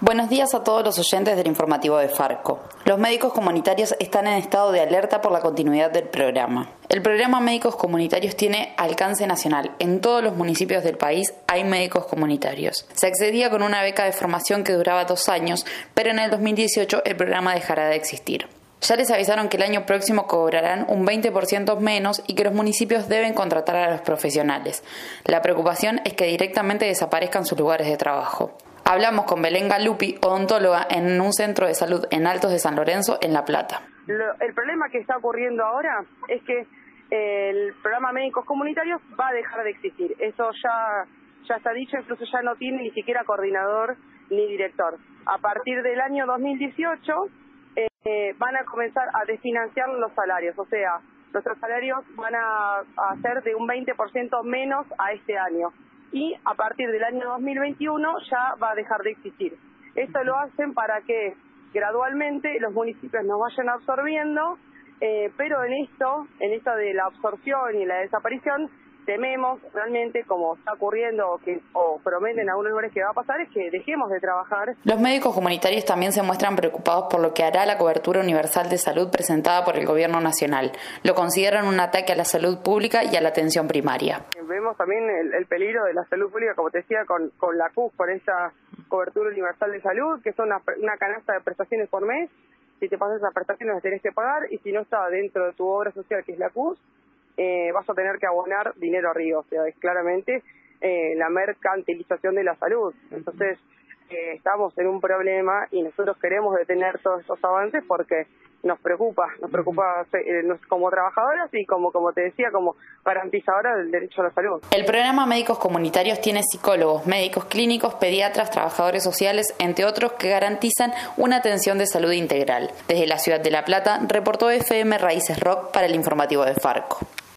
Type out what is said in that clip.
Buenos días a todos los oyentes del informativo de Farco. Los médicos comunitarios están en estado de alerta por la continuidad del programa. El programa Médicos Comunitarios tiene alcance nacional. En todos los municipios del país hay médicos comunitarios. Se accedía con una beca de formación que duraba 2 años, pero en el 2018 el programa dejará de existir. Ya les avisaron que el año próximo cobrarán un 20% menos y que los municipios deben contratar a los profesionales. La preocupación es que directamente desaparezcan sus lugares de trabajo. Hablamos con Belén Galupi, odontóloga en un centro de salud en Altos de San Lorenzo, en La Plata. El problema que está ocurriendo ahora es que el programa Médicos Comunitarios va a dejar de existir. Eso ya está dicho, incluso ya no tiene ni siquiera coordinador ni director. A partir del año 2018 van a comenzar a desfinanciar los salarios, o sea, nuestros salarios van a ser de un 20% menos a este año. Y a partir del año 2021 ya va a dejar de existir. Esto lo hacen para que gradualmente los municipios nos vayan absorbiendo, pero en esto de la absorción y la desaparición, tememos realmente, como está ocurriendo o prometen algunos lugares que va a pasar, es que dejemos de trabajar. Los médicos comunitarios también se muestran preocupados por lo que hará la cobertura universal de salud presentada por el gobierno nacional. Lo consideran un ataque a la salud pública y a la atención primaria. Vemos también el peligro de la salud pública, como te decía, con la CUS, con esa cobertura universal de salud, que son una canasta de prestaciones por mes. Si te pasas esas prestaciones las tenés que pagar, y si no está dentro de tu obra social, que es la CUS, vas a tener que abonar dinero arriba. O sea, es claramente la mercantilización de la salud. Entonces, estamos en un problema y nosotros queremos detener todos estos avances porque nos preocupa como trabajadoras y como te decía, como garantizadoras del derecho a la salud. El programa Médicos Comunitarios tiene psicólogos, médicos clínicos, pediatras, trabajadores sociales, entre otros, que garantizan una atención de salud integral. Desde la ciudad de La Plata, reportó FM Raíces Rock para el informativo de Farco.